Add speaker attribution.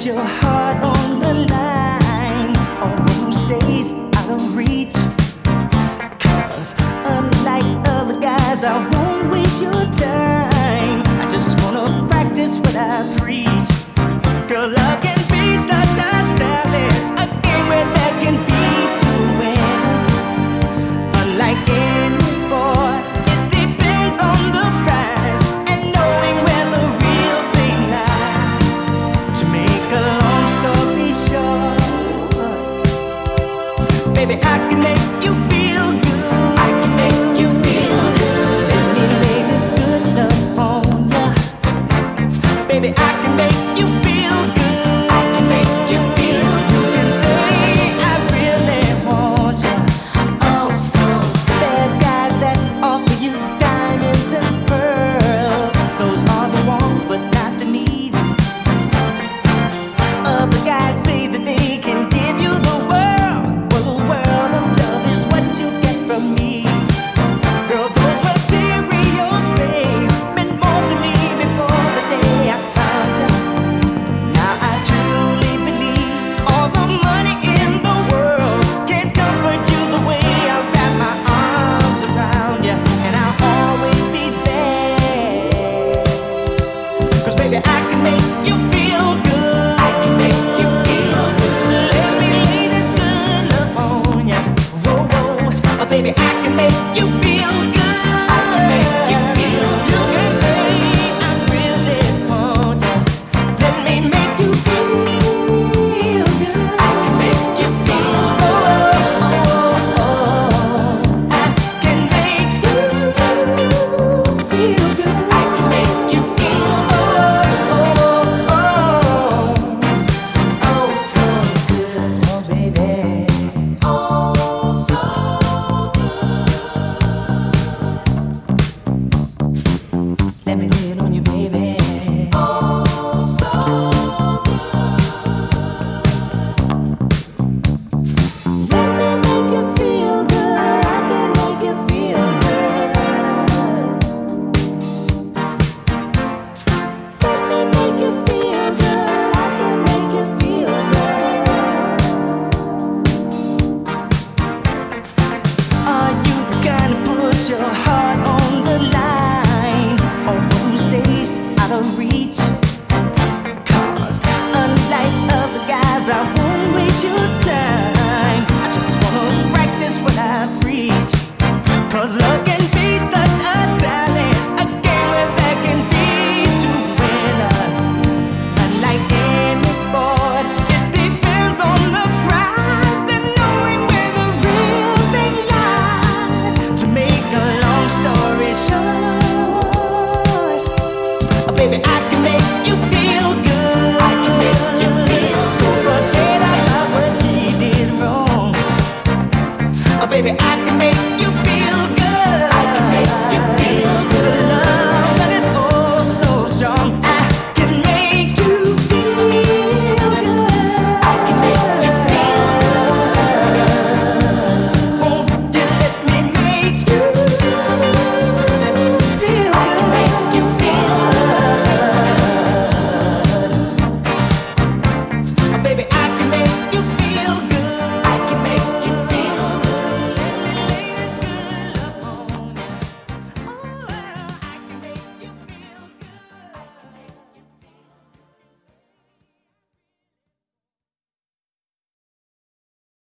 Speaker 1: your heart on the line, or one who stays out of reach. 'Cause unlike other guys, I won't waste your time. I just wanna practice what I preach. Girl, love can be such a challenge, a game where there can be two winners. Unlike any sport, it depends on the prize and knowing where the real thing lies. To make a long story short, baby, I can make you feel good. I can make you feel good. Let me lay this good love on ya. Baby, I can make you feel good. I can make you feel good. And say I really want ya. Oh, so there's guys that offer you diamonds and pearls. Those are the wants, but not the needs. Other guys say that they can give you the world. Well, the world of love is what you get from me. Girl, those material things meant more to me before the day I found you. Now I truly believe all the money in the world can't comfort you the way I wrap my arms around you, and I'll always be there. 'Cause baby, I can make you feel good. I can make you feel good. Let me lay this good love on ya. Whoa, whoa. Oh, baby, I can make you feel good. I can make you feel good. You can say I really want ya. Let me make you feel good. I can make you feel good. I can make you feel good. I can make you feel oh so good, oh baby, oh so good. Let me live